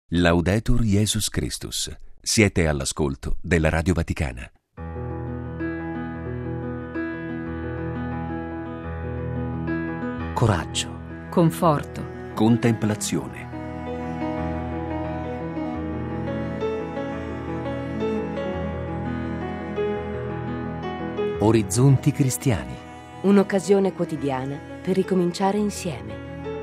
Laudetur Jesus Christus. Siete all'ascolto della Radio Vaticana. Coraggio, conforto, Contemplazione. orizzonti cristiani. un'occasione quotidiana per ricominciare insieme.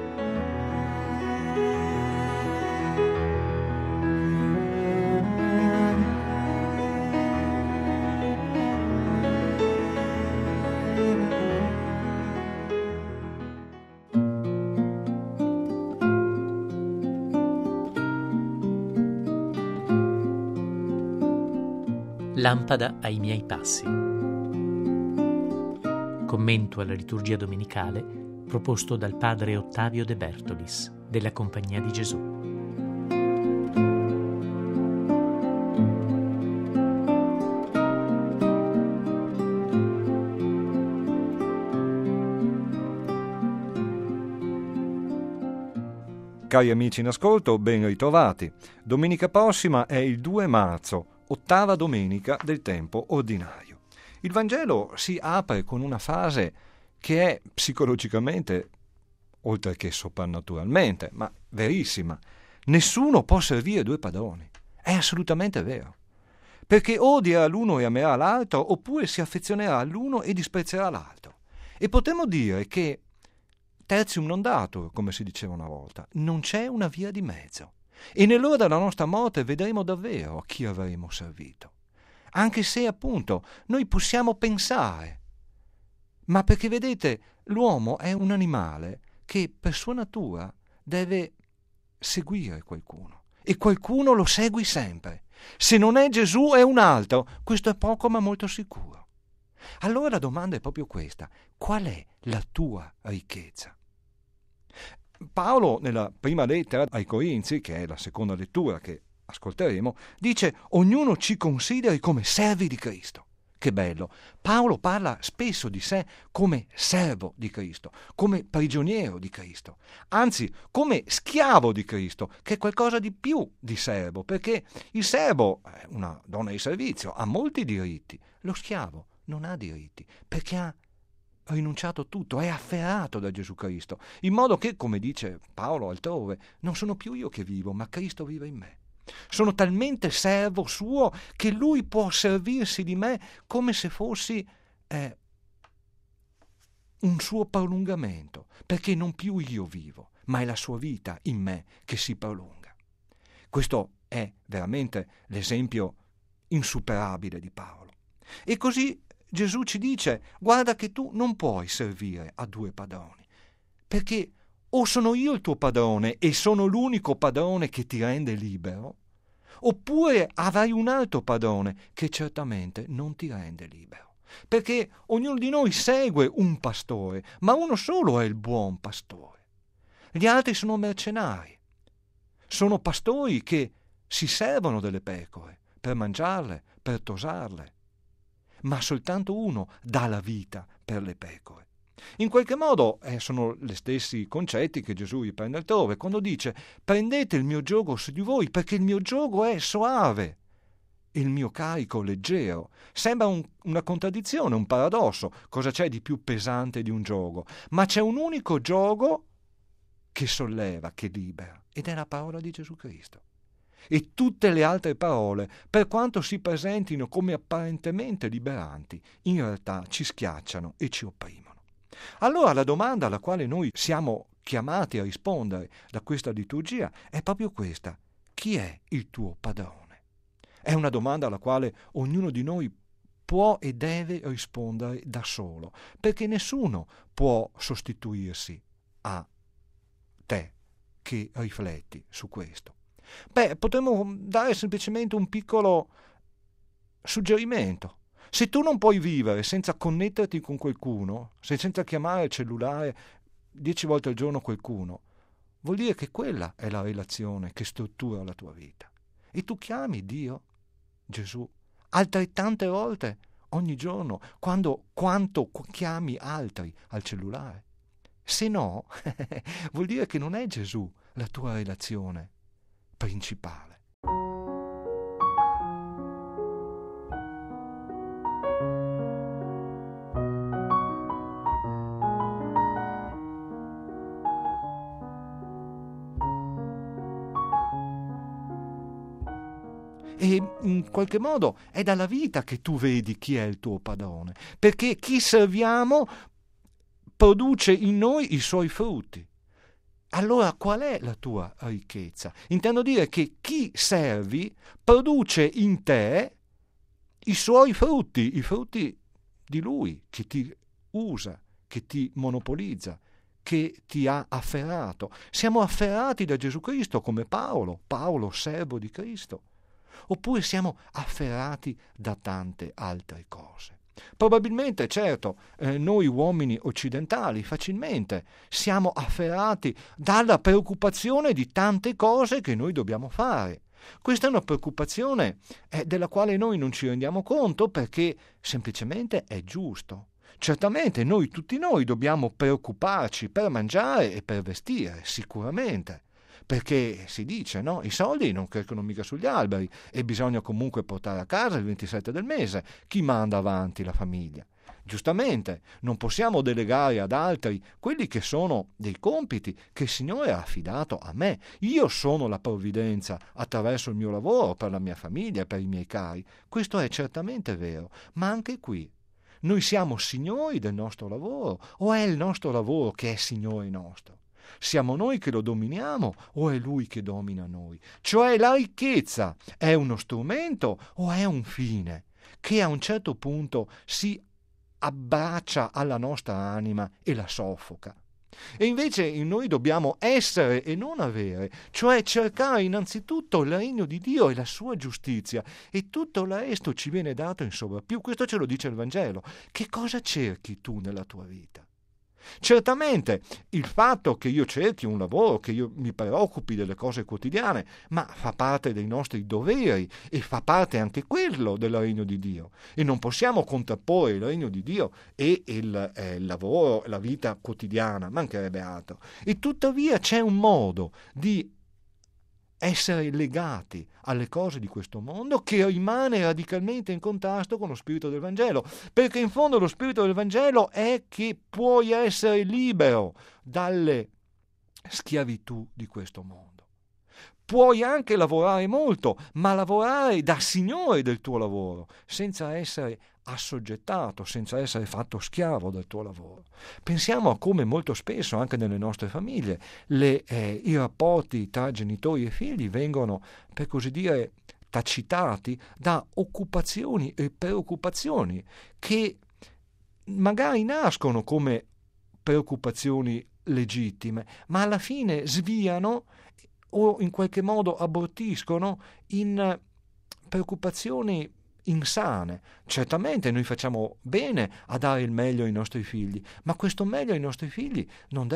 Lampada ai miei passi. Commento alla liturgia domenicale proposto dal padre Ottavio De Bertolis della Compagnia di Gesù. Cari amici in ascolto, ben ritrovati. Domenica prossima è il 2 marzo, ottava domenica del tempo ordinario. Il Vangelo si apre con una frase che è psicologicamente, oltre che soprannaturalmente, ma verissima. Nessuno può servire due padroni. È assolutamente vero. Perché o odierà l'uno e amerà l'altro, oppure si affezionerà all'uno e disprezzerà l'altro. E potremmo dire che tertium non datur, come si diceva una volta, non c'è una via di mezzo. E nell'ora della nostra morte vedremo davvero a chi avremo servito. Anche se, appunto, noi possiamo pensare. Ma perché, vedete, l'uomo è un animale che per sua natura deve seguire qualcuno. E qualcuno lo segui sempre. Se non è Gesù è un altro. Questo è poco ma molto sicuro. Allora la domanda è proprio questa. Qual è la tua ricchezza? Paolo, nella prima lettera ai Corinzi, che è la seconda lettura che ascolteremo, dice: ognuno ci consideri come servi di Cristo. Che bello! Paolo parla spesso di sé come servo di Cristo, come prigioniero di Cristo, anzi come schiavo di Cristo, che è qualcosa di più di servo, perché il servo, una donna di servizio, ha molti diritti, lo schiavo non ha diritti, perché ha rinunciato tutto, è afferrato da Gesù Cristo, in modo che, come dice Paolo altrove, non sono più io che vivo, ma Cristo vive in me. Sono talmente servo suo che lui può servirsi di me come se fossi un suo prolungamento, perché non più io vivo, ma è la sua vita in me che si prolunga. Questo è veramente l'esempio insuperabile di Paolo. E così Gesù ci dice: guarda che tu non puoi servire a due padroni, perché o sono io il tuo padrone e sono l'unico padrone che ti rende libero, oppure avrai un altro padrone che certamente non ti rende libero. Perché ognuno di noi segue un pastore, ma uno solo è il buon pastore. Gli altri sono mercenari. Sono pastori che si servono delle pecore per mangiarle, per tosarle. Ma soltanto uno dà la vita per le pecore. In qualche modo sono gli stessi concetti che Gesù riprende altrove, quando dice: prendete il mio giogo su di voi, perché il mio giogo è soave e il mio carico leggero. Sembra una contraddizione, un paradosso. Cosa c'è di più pesante di un giogo? Ma c'è un unico giogo che solleva, che libera, ed è la parola di Gesù Cristo. E tutte le altre parole, per quanto si presentino come apparentemente liberanti, in realtà ci schiacciano e ci opprimono. Allora la domanda alla quale noi siamo chiamati a rispondere da questa liturgia è proprio questa: chi è il tuo padrone? È una domanda alla quale ognuno di noi può e deve rispondere da solo, perché nessuno può sostituirsi a te che rifletti su questo. Potremmo dare semplicemente un piccolo suggerimento. Se tu non puoi vivere senza connetterti con qualcuno, senza chiamare il cellulare 10 volte al giorno qualcuno, vuol dire che quella è la relazione che struttura la tua vita. E tu chiami Dio, Gesù, altrettante volte ogni giorno, quanto chiami altri al cellulare. Se no, vuol dire che non è Gesù la tua relazione, principale. E in qualche modo è dalla vita che tu vedi chi è il tuo padrone, perché chi serviamo produce in noi i suoi frutti. Allora qual è la tua ricchezza? Intendo dire che chi servi produce in te i suoi frutti, i frutti di lui, che ti usa, che ti monopolizza, che ti ha afferrato. Siamo afferrati da Gesù Cristo come Paolo, servo di Cristo. Oppure siamo afferrati da tante altre cose. Probabilmente, certo, noi uomini occidentali facilmente siamo afferrati dalla preoccupazione di tante cose che noi dobbiamo fare. Questa è una preoccupazione della quale noi non ci rendiamo conto perché semplicemente è giusto. Certamente tutti noi dobbiamo preoccuparci per mangiare e per vestire, sicuramente. Perché si dice, no? I soldi non crescono mica sugli alberi e bisogna comunque portare a casa il 27 del mese. Chi manda avanti la famiglia? Giustamente, non possiamo delegare ad altri quelli che sono dei compiti che il Signore ha affidato a me. Io sono la provvidenza attraverso il mio lavoro per la mia famiglia e per i miei cari. Questo è certamente vero, ma anche qui noi siamo signori del nostro lavoro o è il nostro lavoro che è Signore nostro? Siamo noi che lo dominiamo o è Lui che domina noi? Cioè la ricchezza è uno strumento o è un fine che a un certo punto si abbraccia alla nostra anima e la soffoca? E invece noi dobbiamo essere e non avere, cioè cercare innanzitutto il regno di Dio e la sua giustizia e tutto il resto ci viene dato in sovrappiù. Questo ce lo dice il Vangelo. Che cosa cerchi tu nella tua vita? Certamente il fatto che io cerchi un lavoro, che io mi preoccupi delle cose quotidiane, ma fa parte dei nostri doveri e fa parte anche quello del regno di Dio. E non possiamo contrapporre il regno di Dio e il lavoro, la vita quotidiana, mancherebbe altro. E tuttavia c'è un modo di essere legati alle cose di questo mondo che rimane radicalmente in contrasto con lo spirito del Vangelo, perché in fondo lo spirito del Vangelo è che puoi essere libero dalle schiavitù di questo mondo. Puoi anche lavorare molto, ma lavorare da signore del tuo lavoro, senza essere assoggettato, senza essere fatto schiavo del tuo lavoro. Pensiamo a come molto spesso anche nelle nostre famiglie i rapporti tra genitori e figli vengono, per così dire, tacitati da occupazioni e preoccupazioni che magari nascono come preoccupazioni legittime, ma alla fine sviano o in qualche modo abortiscono in preoccupazioni insane. Certamente noi facciamo bene a dare il meglio ai nostri figli, ma questo meglio ai nostri figli non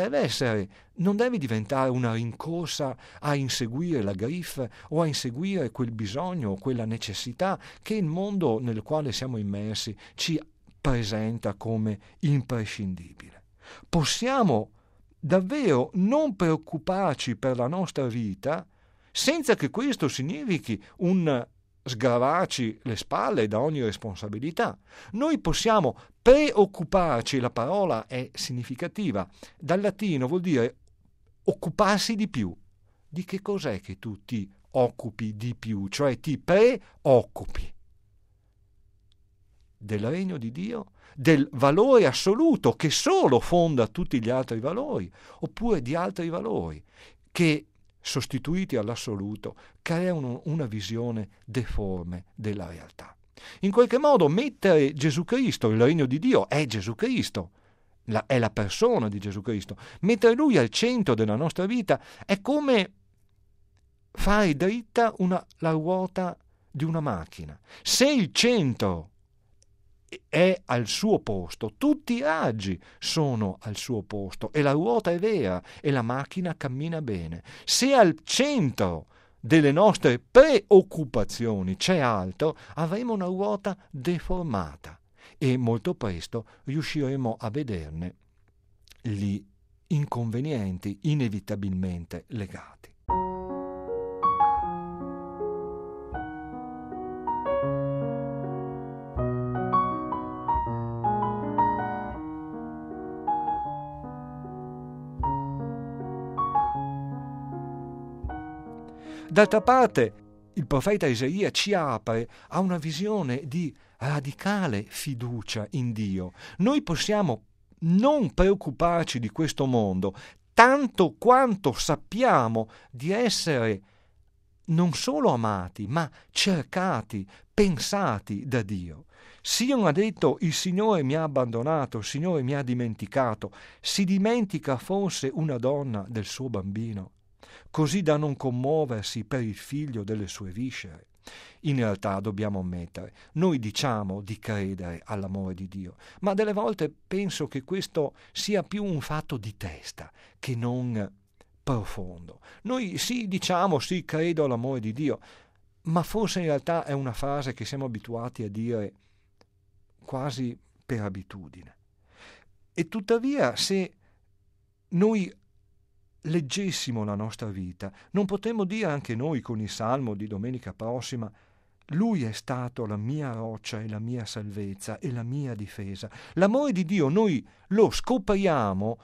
deve diventare una rincorsa a inseguire la griffe o a inseguire quel bisogno o quella necessità che il mondo nel quale siamo immersi ci presenta come imprescindibile. Possiamo davvero non preoccuparci per la nostra vita senza che questo significhi un sgravarci le spalle da ogni responsabilità. Noi possiamo preoccuparci, la parola è significativa, dal latino vuol dire occuparsi di più. Di che cos'è che tu ti occupi di più? Cioè ti preoccupi del regno di Dio, del valore assoluto che solo fonda tutti gli altri valori, oppure di altri valori che sostituiti all'assoluto, creano una visione deforme della realtà. In qualche modo mettere Gesù Cristo, il regno di Dio è Gesù Cristo, è la persona di Gesù Cristo, mettere Lui al centro della nostra vita è come fare dritta la ruota di una macchina. Se il centro è al suo posto, tutti i raggi sono al suo posto e la ruota è vera e la macchina cammina bene. Se al centro delle nostre preoccupazioni c'è altro, avremo una ruota deformata e molto presto riusciremo a vederne gli inconvenienti inevitabilmente legati. D'altra parte, il profeta Isaia ci apre a una visione di radicale fiducia in Dio. Noi possiamo non preoccuparci di questo mondo, tanto quanto sappiamo di essere non solo amati, ma cercati, pensati da Dio. Sion ha detto: il Signore mi ha abbandonato, il Signore mi ha dimenticato. Si dimentica forse una donna del suo bambino, così da non commuoversi per il figlio delle sue viscere? In realtà dobbiamo ammettere, noi diciamo di credere all'amore di Dio, ma delle volte penso che questo sia più un fatto di testa che non profondo. Noi diciamo sì, credo all'amore di Dio, ma forse in realtà è una frase che siamo abituati a dire quasi per abitudine. E tuttavia, se noi leggessimo la nostra vita, non potremmo dire anche noi con il Salmo di domenica prossima: Lui è stato la mia roccia e la mia salvezza e la mia difesa. L'amore di Dio noi lo scopriamo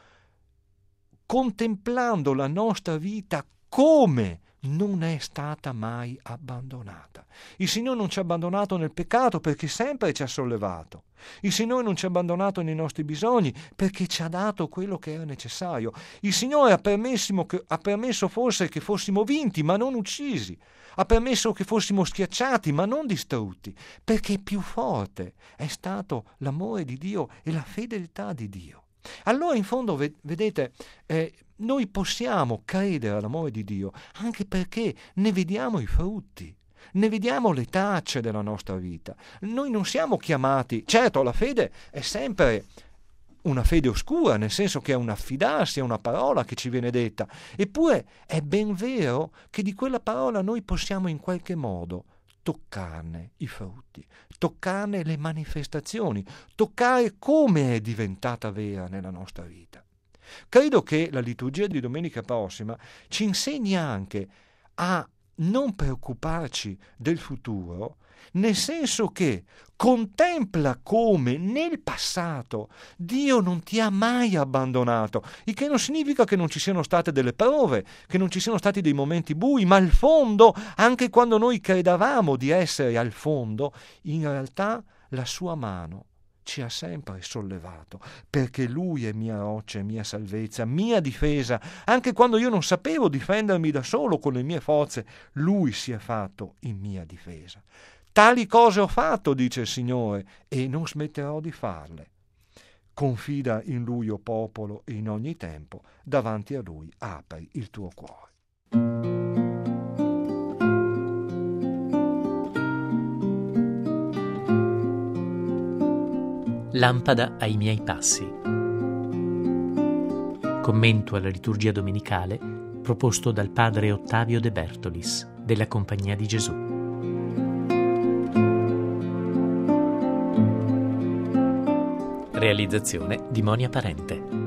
contemplando la nostra vita come non è stata mai abbandonata. Il Signore non ci ha abbandonato nel peccato perché sempre ci ha sollevato. Il Signore non ci ha abbandonato nei nostri bisogni perché ci ha dato quello che era necessario. Il Signore ha permesso forse che fossimo vinti ma non uccisi. Ha permesso che fossimo schiacciati ma non distrutti, perché più forte è stato l'amore di Dio e la fedeltà di Dio. Allora in fondo, vedete, noi possiamo credere all'amore di Dio anche perché ne vediamo i frutti, ne vediamo le tracce della nostra vita. Noi non siamo chiamati, certo la fede è sempre una fede oscura, nel senso che è un affidarsi a una parola che ci viene detta, eppure è ben vero che di quella parola noi possiamo in qualche modo toccarne i frutti, toccarne le manifestazioni, toccare come è diventata vera nella nostra vita. Credo che la liturgia di domenica prossima ci insegni anche a non preoccuparci del futuro, nel senso che contempla come nel passato Dio non ti ha mai abbandonato, il che non significa che non ci siano state delle prove, che non ci siano stati dei momenti bui, ma al fondo, anche quando noi credevamo di essere al fondo, in realtà la sua mano ci ha sempre sollevato, perché Lui è mia roccia e mia salvezza, mia difesa. Anche quando io non sapevo difendermi da solo con le mie forze, Lui si è fatto in mia difesa. Tali cose ho fatto, dice il Signore, e non smetterò di farle. Confida in Lui, o popolo, e in ogni tempo davanti a Lui apri il tuo cuore. Lampada ai miei passi. Commento alla liturgia domenicale proposto dal padre Ottavio De Bertolis della Compagnia di Gesù. Realizzazione di Monia Parente.